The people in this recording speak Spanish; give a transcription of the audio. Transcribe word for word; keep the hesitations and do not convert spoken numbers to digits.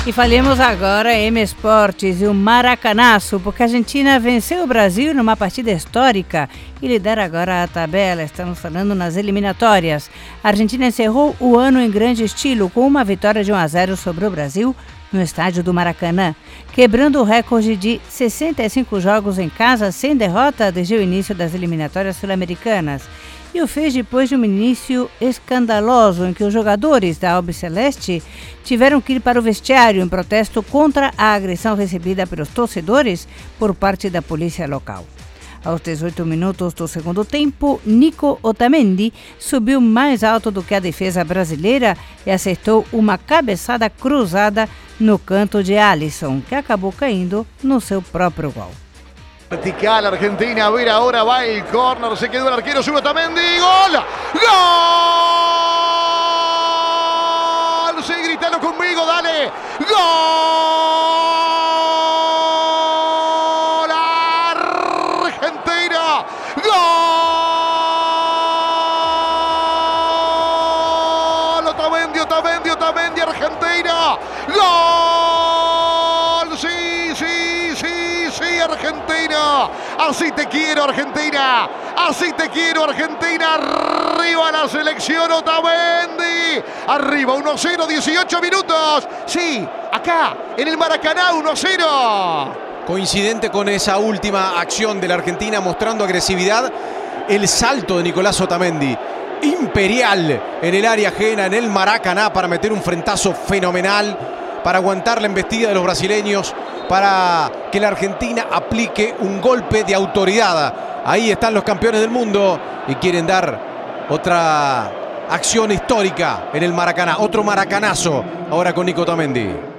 E falemos agora em esportes e o maracanaço, porque a Argentina venceu o Brasil numa partida histórica e lidera agora a tabela. Estamos falando nas eliminatórias. A Argentina encerrou o ano em grande estilo com uma vitória de um a zero sobre o Brasil no estádio do Maracanã, quebrando o recorde de sessenta e cinco jogos em casa sem derrota desde o início das eliminatórias sul-americanas. E o fez depois de um início escandaloso em que os jogadores da Albiceleste tiveram que ir para o vestiário em protesto contra a agressão recebida pelos torcedores por parte da polícia local. Aos dezoito minutos do segundo tempo, Nico Otamendi subiu mais alto do que a defesa brasileira e acertou uma cabeçada cruzada no canto de Alisson, que acabou caindo no seu próprio gol. Vertical Argentina, a ver ahora va el córner, se quedó el arquero, sube Otamendi, ¡gol! ¡Gol! Sí, gritalo conmigo, dale, ¡gol! Argentina, ¡gol! Otamendi, Otamendi, Otamendi, Argentina, ¡gol! Sí, sí, sí, sí, Argentina, así te quiero, Argentina, así te quiero, Argentina, arriba la selección Otamendi, arriba uno cero, dieciocho minutos, sí, acá en el Maracaná uno cero. Coincidente con esa última acción de la Argentina mostrando agresividad, el salto de Nicolás Otamendi, imperial en el área ajena, en el Maracaná, para meter un frentazo fenomenal, para aguantar la embestida de los brasileños, para que la Argentina aplique un golpe de autoridad. Ahí están los campeones del mundo y quieren dar otra acción histórica en el Maracaná, otro maracanazo ahora con Nico Otamendi.